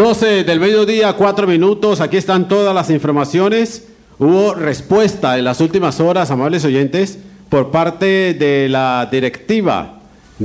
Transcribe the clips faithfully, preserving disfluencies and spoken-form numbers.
doce del mediodía, cuatro minutos. Aquí están todas las informaciones. Hubo respuesta en las últimas horas, amables oyentes, por parte de la directiva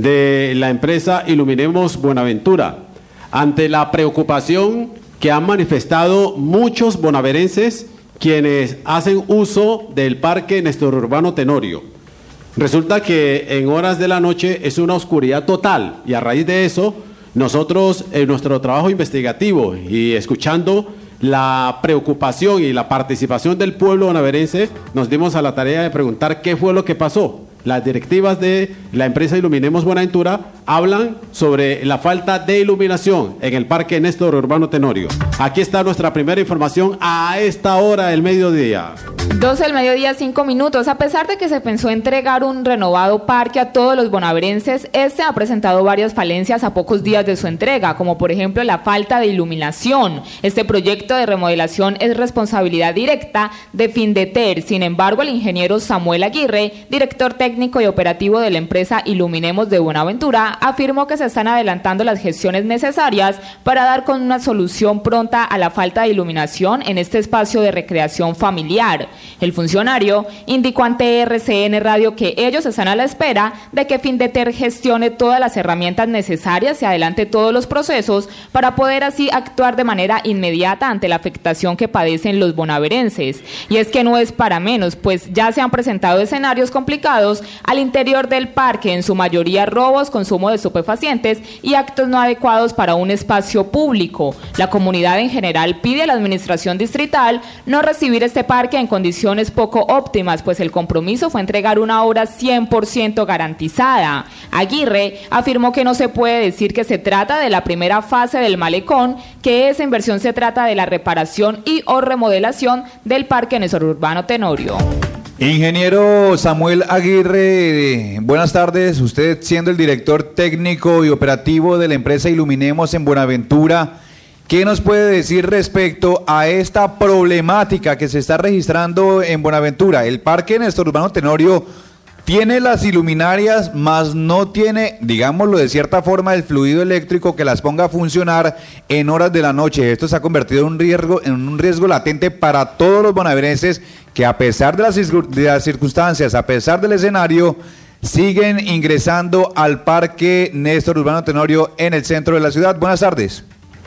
de la empresa Iluminemos Buenaventura, ante la preocupación que han manifestado muchos bonaverenses quienes hacen uso del Parque Néstor Urbano Tenorio. Resulta que en horas de la noche es una oscuridad total y a raíz de eso nosotros en nuestro trabajo investigativo y escuchando la preocupación y la participación del pueblo bonaverense nos dimos a la tarea de preguntar qué fue lo que pasó. Las directivas de la empresa Iluminemos Buenaventura hablan sobre la falta de iluminación en el Parque Néstor Urbano Tenorio. Aquí está nuestra primera información a esta hora del mediodía. doce del mediodía, cinco minutos. A pesar de que se pensó entregar un renovado parque a todos los bonaverenses, este ha presentado varias falencias a pocos días de su entrega, como por ejemplo la falta de iluminación. Este proyecto de remodelación es responsabilidad directa de Findeter. Sin embargo, el ingeniero Samuel Aguirre, director técnico y operativo de la empresa Iluminemos de Buenaventura, afirmó que se están adelantando las gestiones necesarias para dar con una solución pronta a la falta de iluminación en este espacio de recreación familiar. El funcionario indicó ante R C N Radio que ellos están a la espera de que Findeter gestione todas las herramientas necesarias y adelante todos los procesos para poder así actuar de manera inmediata ante la afectación que padecen los bonaverenses. Y es que no es para menos, pues ya se han presentado escenarios complicados al interior del parque, en su mayoría robos, consumo de estupefacientes y actos no adecuados para un espacio público. La comunidad en general pide a la administración distrital no recibir este parque en condiciones poco óptimas, pues el compromiso fue entregar una obra cien por ciento garantizada. Aguirre afirmó que no se puede decir que se trata de la primera fase del malecón, que esa inversión se trata de la reparación y o remodelación del Parque Néstor Urbano Tenorio. Ingeniero Samuel Aguirre, buenas tardes. Usted siendo el director técnico y operativo de la empresa Iluminemos en Buenaventura, ¿qué nos puede decir respecto a esta problemática que se está registrando en Buenaventura? El Parque Néstor Urbano Tenorio tiene las iluminarias, mas no tiene, digámoslo de cierta forma, el fluido eléctrico que las ponga a funcionar en horas de la noche. Esto se ha convertido en un riesgo, en un riesgo latente para todos los bonaverenses que, a pesar de las, de las circunstancias, a pesar del escenario, siguen ingresando al Parque Néstor Urbano Tenorio en el centro de la ciudad. Buenas tardes.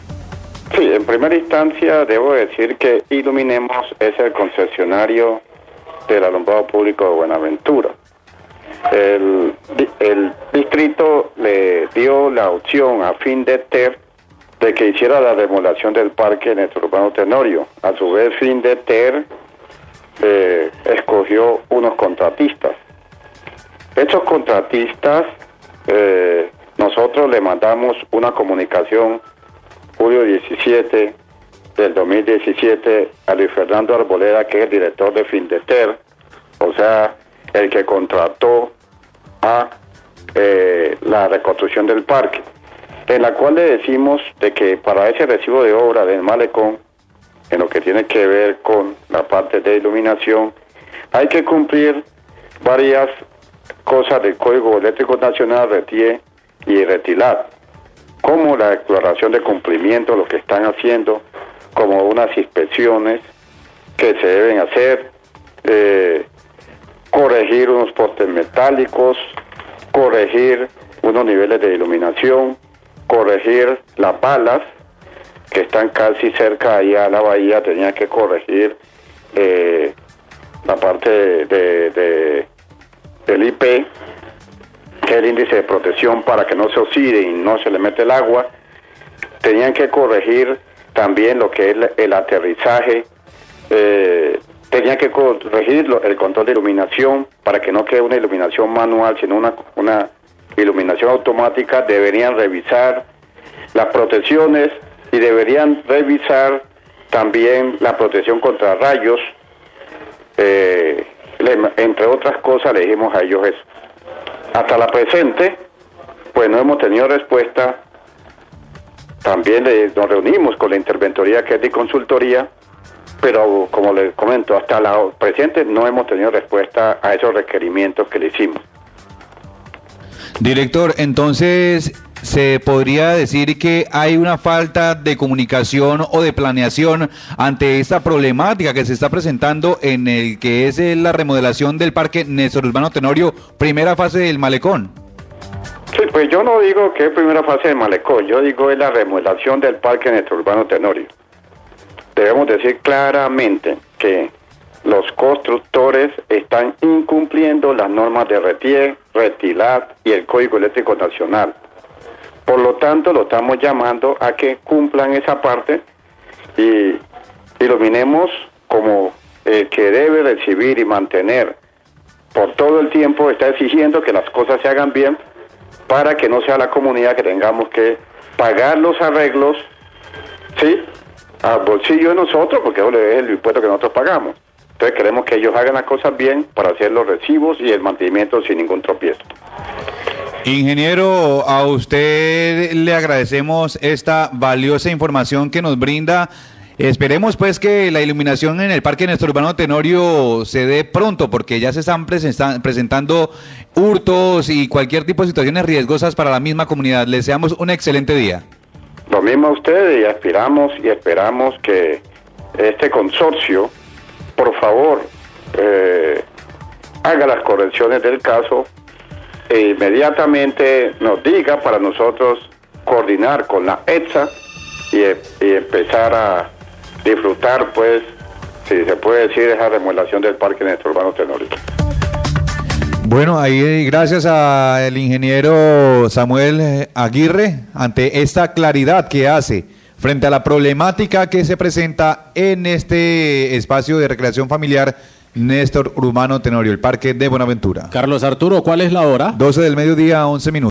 Sí, en primera instancia debo decir que Iluminemos es el concesionario del alumbrado público de Buenaventura. El, el distrito le dio la opción a Findeter de que hiciera la remodelación del Parque Néstor Urbano Tenorio. A su vez, Findeter eh, escogió unos contratistas. Estos contratistas, eh, nosotros le mandamos una comunicación julio diecisiete del dos mil diecisiete a Luis Fernando Arboleda, que es el director de Findeter, o sea, el que contrató a eh, la reconstrucción del parque, en la cual le decimos de que para ese recibo de obra del malecón, en lo que tiene que ver con la parte de iluminación, hay que cumplir varias cosas del Código Eléctrico Nacional, RETIE y RETILAT, como la declaración de cumplimiento, lo que están haciendo, como unas inspecciones que se deben hacer, eh, corregir unos postes metálicos, corregir unos niveles de iluminación, corregir las balas que están casi cerca ahí a la bahía, tenían que corregir eh, la parte de, de, de del I P, que es el índice de protección para que no se oxide y no se le mete el agua. Tenían que corregir también lo que es el, el aterrizaje, eh, tenían que corregir lo, el control de iluminación para que no quede una iluminación manual, sino una, una iluminación automática. Deberían revisar las protecciones y deberían revisar también la protección contra rayos. Eh, le, entre otras cosas le dijimos a ellos eso. Hasta la presente, pues no hemos tenido respuesta. También le, nos reunimos con la interventoría, que es de consultoría, pero como les comento, hasta la presente no hemos tenido respuesta a esos requerimientos que le hicimos. Director, entonces, se podría decir que hay una falta de comunicación o de planeación ante esta problemática que se está presentando en el que es la remodelación del Parque Néstor Urbano Tenorio, primera fase del malecón. Sí, pues yo no digo que es primera fase del malecón, yo digo es la remodelación del Parque Néstor Urbano Tenorio. Debemos decir claramente que los constructores están incumpliendo las normas de RETIER, RETILAT y el Código Eléctrico Nacional. Por lo tanto, lo estamos llamando a que cumplan esa parte y Iluminemos como el que debe recibir y mantener por todo el tiempo, está exigiendo que las cosas se hagan bien para que no sea la comunidad que tengamos que pagar los arreglos, ¿sí?, al bolsillo de nosotros, porque eso es el impuesto que nosotros pagamos. Entonces queremos que ellos hagan las cosas bien para hacer los recibos y el mantenimiento sin ningún tropiezo. Ingeniero, a usted le agradecemos esta valiosa información que nos brinda. Esperemos pues que la iluminación en el Parque Néstor Urbano Tenorio se dé pronto, porque ya se están presentando hurtos y cualquier tipo de situaciones riesgosas para la misma comunidad. Les deseamos un excelente día. Lo mismo a ustedes, y aspiramos y esperamos que este consorcio, por favor, eh, haga las correcciones del caso e inmediatamente nos diga para nosotros coordinar con la ETSA y, y empezar a disfrutar, pues, si se puede decir, esa remodelación del Parque Néstor Urbano Tenorio. Bueno, ahí gracias al ingeniero Samuel Aguirre ante esta claridad que hace frente a la problemática que se presenta en este espacio de recreación familiar Néstor Urbano Tenorio, el Parque de Buenaventura. Carlos Arturo, ¿cuál es la hora? doce del mediodía, once minutos.